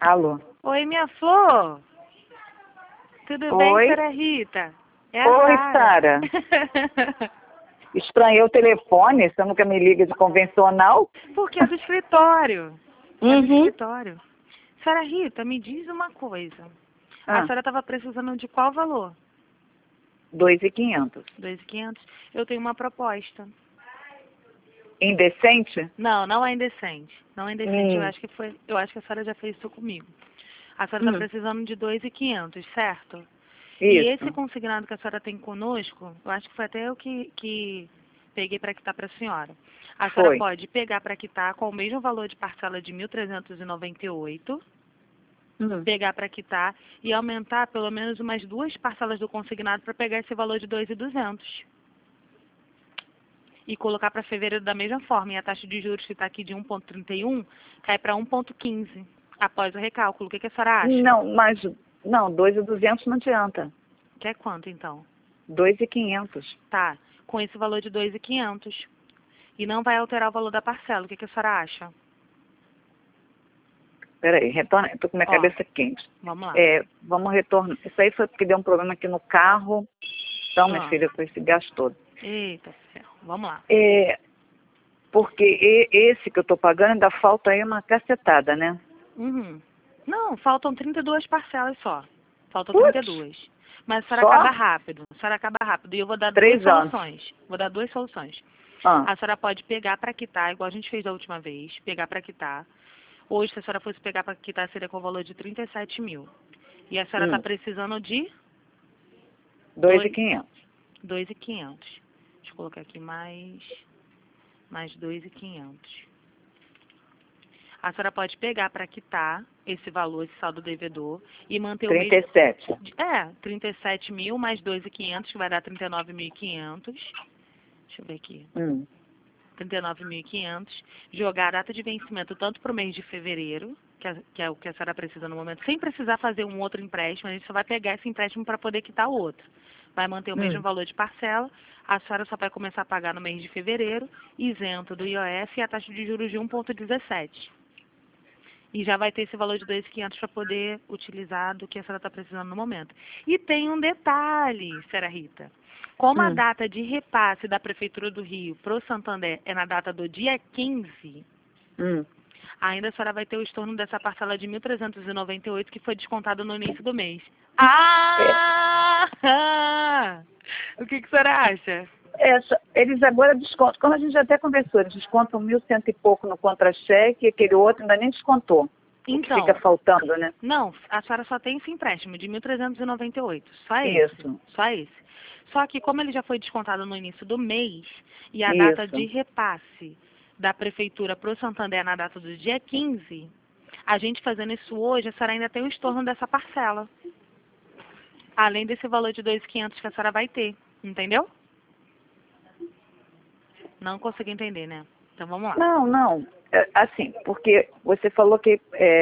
Alô? Oi, minha flor. Tudo bem, Oi? senhora Rita? É a Oi, Sara. Estranhei o telefone, você nunca me liga de convencional? Porque é do escritório. É do Uhum. escritório. Senhora Rita, me diz uma coisa. A senhora estava precisando de qual valor? 2.500. 2.500. Eu tenho uma proposta. Indecente? Não, não é indecente. Não é indecente. Hum. Eu acho que a senhora já fez isso comigo. A senhora está precisando de 2.500, certo? E esse Isso. consignado que a senhora tem conosco, eu acho que foi até eu que peguei para quitar para a senhora. A senhora Foi. pode pegar para quitar com o mesmo valor de parcela de 1.398, pegar para quitar e aumentar pelo menos umas 2 parcelas do consignado para pegar esse valor de 2.200. E colocar para fevereiro da mesma forma. E a taxa de juros que está aqui de 1,31 cai para 1,15 após o recálculo. O que a senhora acha? Não, 2.200 não adianta. Quer quanto então? 2.500. Tá, com esse valor de 2.500. E não vai alterar o valor da parcela. O que a senhora acha? Peraí, retorna, eu tô com minha Ó, cabeça quente. vamos lá. Vamos retornar. Isso aí foi porque deu um problema aqui no carro. Então, minha Ah. filha, foi esse gasto todo. Eita ferro. Vamos lá. Porque esse que eu tô pagando ainda falta aí uma cacetada, né? Uhum. Não, faltam 32 parcelas só. Faltam Putz, 32. Mas a senhora só? acaba rápido. A senhora acaba rápido. E eu vou dar 3 duas anos. soluções. Vou dar 2 soluções. Ah, A senhora pode pegar para quitar, igual a gente fez da última vez, pegar para quitar. Hoje, se a senhora fosse pegar para quitar, seria com o valor de 37 mil. E a senhora está precisando de 2.500. 2.500. Deixa eu colocar aqui mais 2.500. A senhora pode pegar para quitar esse valor, esse saldo devedor, e manter o mesmo... 37. 37 mil mais 2.500, que vai dar 39.500. Deixa eu ver aqui. 39.500, jogar a data de vencimento tanto para o mês de fevereiro, que é o que a senhora precisa no momento, sem precisar fazer um outro empréstimo, a gente só vai pegar esse empréstimo para poder quitar o outro. Vai manter o mesmo valor de parcela, a senhora só vai começar a pagar no mês de fevereiro, isento do IOF e a taxa de juros de 1,17. E já vai ter esse valor de 2.500 para poder utilizar do que a senhora está precisando no momento. E tem um detalhe, senhora Rita. Como a data de repasse da Prefeitura do Rio para o Santander é na data do dia 15, ainda a senhora vai ter o estorno dessa parcela de 1.398 que foi descontado no início do mês. O que a senhora acha? Eles agora descontam, como a gente já até conversou, eles descontam 1.100 e pouco no contra-cheque e aquele outro ainda nem descontou. Então, O que fica faltando, né? não, a senhora só tem esse empréstimo de 1.398, só Isso. esse, só esse. Só que como ele já foi descontado no início do mês e a data de repasse da prefeitura para o Santander é na data do dia 15, a gente fazendo isso hoje, a senhora ainda tem o estorno dessa parcela. Além desse valor de 2.500 que a senhora vai ter, entendeu? Não consegui entender, né? Então vamos lá. Não. Assim, porque você falou que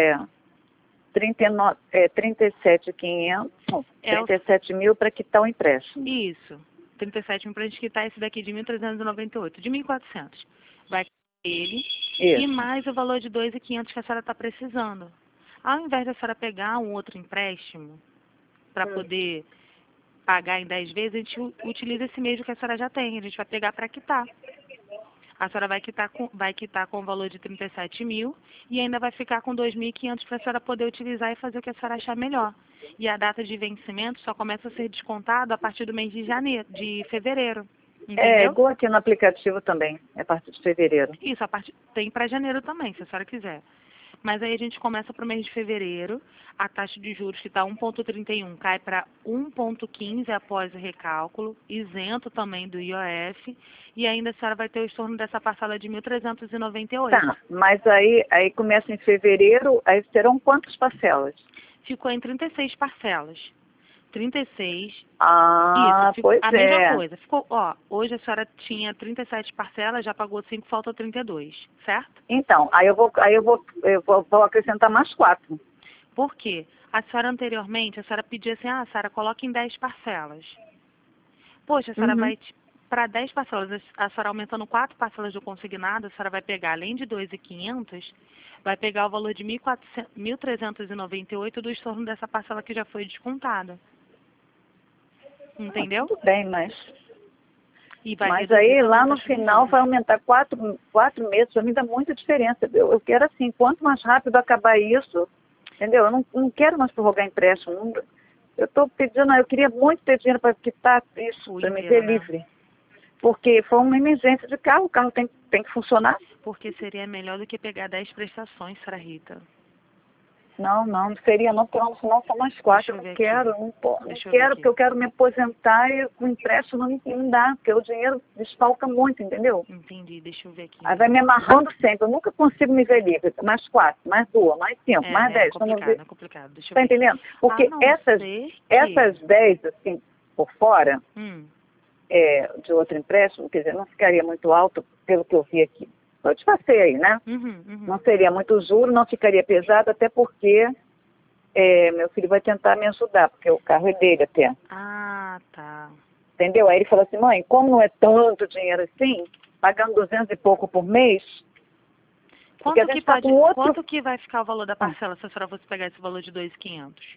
37.500, 37 mil para quitar o empréstimo. Isso. 37 mil para a gente quitar esse daqui de 1.398, de 1.400. Vai ele e mais o valor de 2.500 que a senhora está precisando. Ao invés da senhora pegar um outro empréstimo para poder pagar em 10 vezes, a gente utiliza esse mesmo que a senhora já tem. A gente vai pegar para quitar. A senhora vai quitar com o valor de 37 mil e ainda vai ficar com 2.500 para a senhora poder utilizar e fazer o que a senhora achar melhor. E a data de vencimento só começa a ser descontado a partir do mês de fevereiro. Entendeu? Igual aqui no aplicativo também, é a partir de fevereiro. Isso, tem para janeiro também, se a senhora quiser. Mas aí a gente começa para o mês de fevereiro, a taxa de juros que está 1,31 cai para 1,15 após o recálculo, isento também do IOF, e ainda a senhora vai ter o estorno dessa parcela de 1.398. Tá, mas aí começa em fevereiro, aí serão quantas parcelas? Ficou em 36 parcelas. 36. Isso, Ficou pois a mesma coisa. Ficou, hoje a senhora tinha 37 parcelas, já pagou 5, falta 32, certo? Então, aí eu vou acrescentar mais 4. Por quê? A senhora anteriormente, a senhora pedia assim, Sara, coloque em 10 parcelas. Poxa, a senhora para 10 parcelas, a senhora aumentando 4 parcelas do consignado, a senhora vai pegar, além de 2.500, vai pegar o valor de 1.398 do estorno dessa parcela que já foi descontada. Entendeu? Tudo bem, mas Vai aí reduzir lá também a no taxa de final juros. vai aumentar quatro meses, para mim dá muita diferença. Eu quero assim, quanto mais rápido acabar isso, entendeu? Eu não quero mais prorrogar empréstimo. Eu estou pedindo, eu queria muito ter dinheiro para quitar isso, O para me inteiro, ver né? livre. Porque foi uma emergência de carro, o carro tem que funcionar. Porque seria melhor do que pegar 10 prestações, Sra. Rita. Não seria não, porque no final são mais 4. Deixa eu Eu ver não aqui. quero, não Deixa eu ver quero, aqui. porque eu quero me aposentar e o empréstimo não dá, porque o dinheiro desfalca muito, entendeu? Entendi, deixa eu ver aqui. Aí vai me amarrando sempre, eu nunca consigo me ver livre. Mais 4, mais 2, mais 5, mais 10. É complicado, deixa eu Tá ver aqui. entendendo? A Porque não essas ser que... 10, assim, por fora, Hum, de outro empréstimo, quer dizer, não ficaria muito alto, pelo que eu vi aqui. Eu te passei aí, né? Não seria muito juro, não ficaria pesado, até porque meu filho vai tentar me ajudar, porque o carro é dele até. Ah, tá. Entendeu? Aí ele falou assim, mãe, como não é tanto dinheiro assim, pagando 200 e pouco por mês, porque a gente tá com outro... Quanto que vai ficar o valor da parcela se a senhora fosse pegar esse valor de 2.500?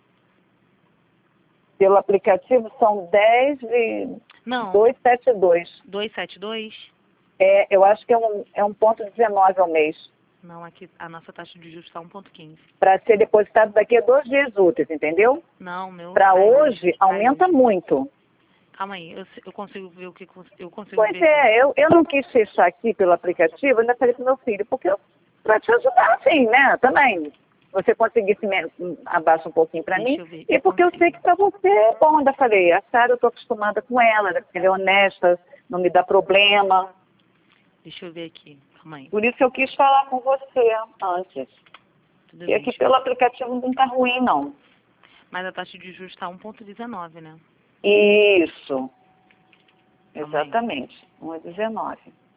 Pelo aplicativo são 10 e... Não. 272. 272? Eu acho que é 1,19 ao mês. Não, aqui a nossa taxa de juros está 1,15. Para ser depositado daqui a 2 dias úteis, entendeu? Não, meu. Para hoje, aumenta muito. Calma aí, eu consigo ver o que eu consigo Pois ver aqui. eu não quis fechar aqui pelo aplicativo, ainda falei pro meu filho, porque para te ajudar assim, né, também. Você conseguisse abaixar um pouquinho para mim, eu ver, e porque eu sei que para você é bom, ainda falei, a Sara eu estou acostumada com ela, ela é honesta, não me dá problema. Deixa eu ver aqui, calma aí. Por isso eu quis falar com você antes. Tudo E bem, aqui pelo aplicativo não está ruim, não. Mas a taxa de juros está 1,19, né? Isso. Calma aí. Exatamente. 1,19.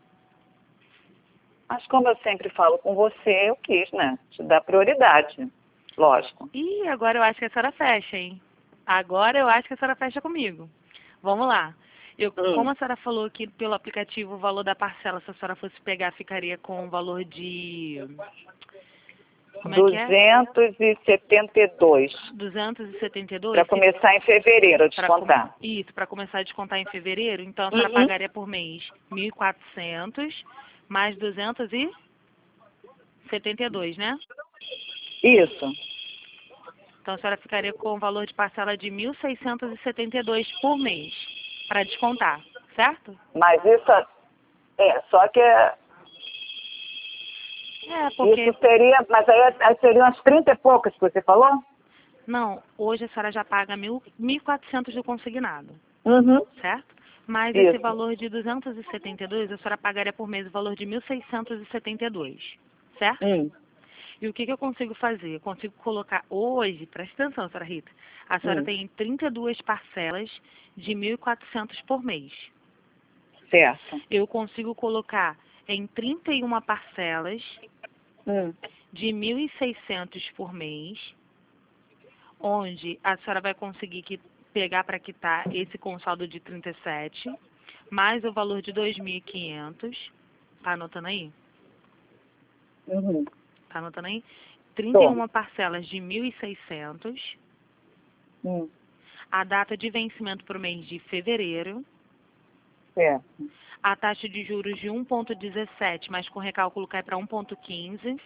Mas como eu sempre falo com você, eu quis, né? Te dar prioridade. Lógico. Ih, agora eu acho que a senhora fecha, hein? Agora eu acho que a senhora fecha comigo. Vamos lá. Como a senhora falou que pelo aplicativo o valor da parcela, se a senhora fosse pegar, ficaria com o valor de... Como é que é? 272. 272? Para começar em fevereiro a descontar. Isso, para começar a descontar em fevereiro. Então a senhora pagaria por mês 1.400 mais 272, né? Isso. Então a senhora ficaria com o valor de parcela de 1.672 por mês para descontar, certo? Mas isso só que porque... isso seria, mas aí seriam as 30 e poucas que você falou? Não, hoje a senhora já paga 1.400 do consignado, certo? Mas esse valor de 272, a senhora pagaria por mês o valor de 1.672, certo? E o que eu consigo fazer? Eu consigo colocar hoje, presta atenção, senhora Rita, a senhora tem 32 parcelas de 1.400 por mês. Certo. Eu consigo colocar em 31 parcelas de 1.600 por mês, onde a senhora vai conseguir pegar para quitar esse com saldo de 37, mais o valor de 2.500. Tá anotando aí? Tá anotando aí? 31 parcelas de 1.600. A data de vencimento para o mês de fevereiro. Certo. A taxa de juros de 1,17, mas com recálculo cai para 1,15.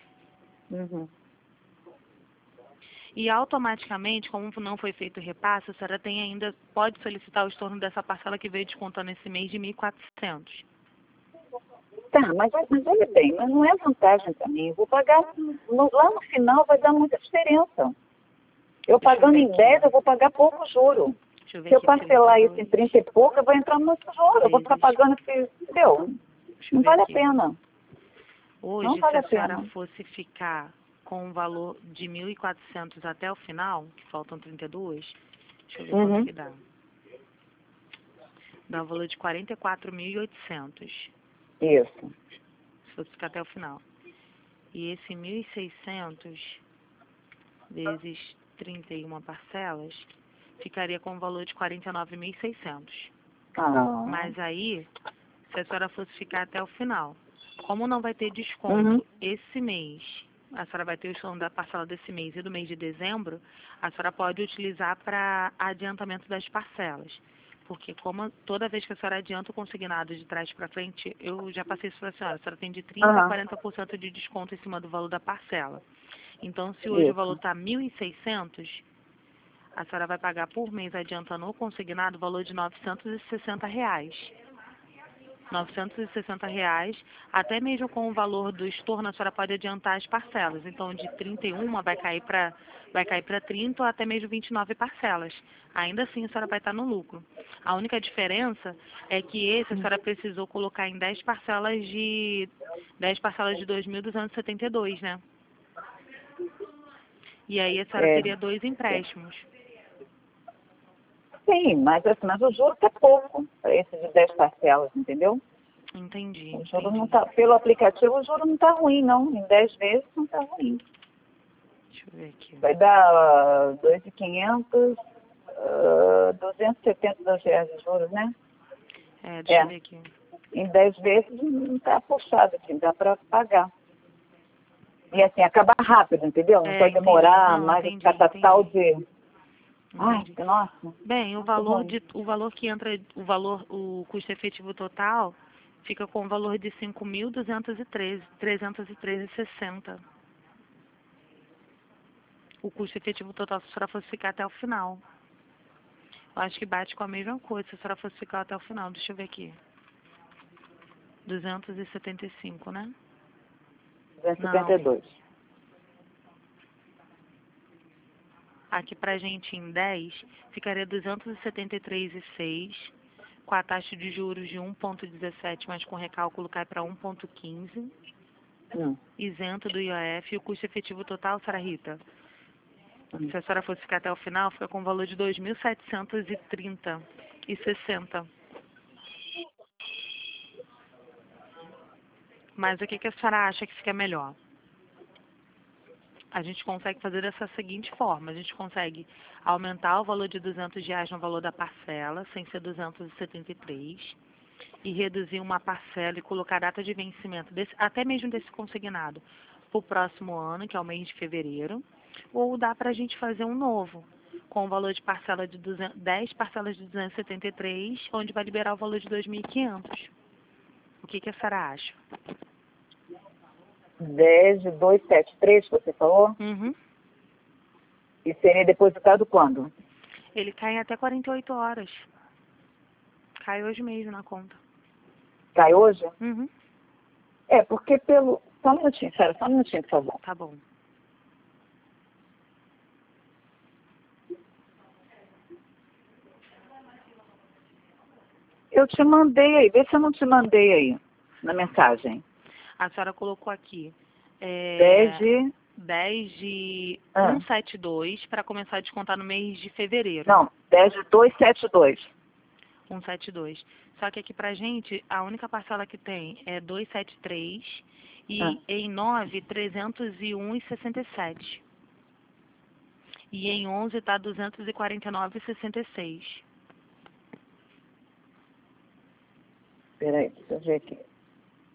E automaticamente, como não foi feito o repasse, a senhora pode solicitar o estorno dessa parcela que veio descontando esse mês de 1.400. Tá, mas olha bem, mas não é vantagem para mim. Eu vou pagar, lá no final vai dar muita diferença. Eu pagando em 10, eu vou pagar pouco juro. Se eu parcelar isso em 30 e pouco, eu vou entrar no nosso juro. Eu vou ficar pagando esse... Entendeu? Não vale a pena. Hoje, se a senhora fosse ficar com um valor de 1.400 até o final, que faltam 32, deixa eu ver quanto que dá. Dá um valor de 44.800. Isso. Se fosse ficar até o final. E esse 1.600 vezes 31 parcelas, ficaria com um valor de 49.600. Ah. Mas aí, se a senhora fosse ficar até o final, como não vai ter desconto esse mês, a senhora vai ter o desconto da parcela desse mês e do mês de dezembro, a senhora pode utilizar para adiantamento das parcelas. Porque como toda vez que a senhora adianta o consignado de trás para frente, eu já passei isso para a senhora tem de 30% a 40% de desconto em cima do valor da parcela. Então, se hoje o valor está R$ 1.600, a senhora vai pagar por mês adiantando o consignado o valor de R$ 960. R$ 960, até mesmo com o valor do estorno, a senhora pode adiantar as parcelas. Então, de 31 vai cair para 30 ou até mesmo 29 parcelas. Ainda assim, a senhora vai estar no lucro. A única diferença é que esse a senhora precisou colocar em 10 parcelas de 2.272, né? E aí a senhora teria 2 empréstimos. Sim, mas o juro tá pouco para esse de 10 parcelas, entendeu? Entendi. O juro não tá, pelo aplicativo o juro não tá ruim, não. Em 10 vezes não tá ruim. Deixa eu ver aqui. Vai dar 2.500, 272 reais de juros, né? Deixa eu ver aqui. Em 10 vezes não tá puxado, assim, dá para pagar. E assim, acaba rápido, entendeu? Não vai demorar mais esse catatal de... Ai, nossa. Bem, o valor que entra, o custo efetivo total fica com o valor de 5.213,313,60. O custo efetivo total se a senhora fosse ficar até o final. Eu acho que bate com a mesma coisa se a senhora fosse ficar até o final. Deixa eu ver aqui. 275, né? 272. Não. Aqui pra gente em 10 ficaria 273,6, com a taxa de juros de 1,17, mas com recálculo cai para 1,15, isento do IOF, e o custo efetivo total, Sra. Rita, se a senhora fosse ficar até o final, fica com o valor de 2.730,60. Mas o que a senhora acha que fica melhor? A gente consegue fazer dessa seguinte forma, a gente consegue aumentar o valor de R$ 200 no valor da parcela, sem ser 273, e reduzir uma parcela e colocar a data de vencimento, até mesmo desse consignado, para o próximo ano, que é o mês de fevereiro, ou dá para a gente fazer um novo, com o valor de parcela de 10 parcelas de 273, onde vai liberar o valor de 2.500. O que a senhora acha? 10 de 273, você falou? Uhum. E seria depositado quando? Ele cai em até 48 horas. Cai hoje mesmo na conta. Cai hoje? Uhum. Porque pelo... Só um minutinho, Sara, só um minutinho, por favor. Tá bom. Eu te mandei aí, vê se eu não te mandei aí, na mensagem. A senhora colocou aqui 10 de 172 para começar a descontar no mês de fevereiro. Não, 10 de 272. 172. Só que aqui pra gente, a única parcela que tem é 273 e em 9, 301,67. E em 11 está 249,66. Peraí, deixa eu ver aqui.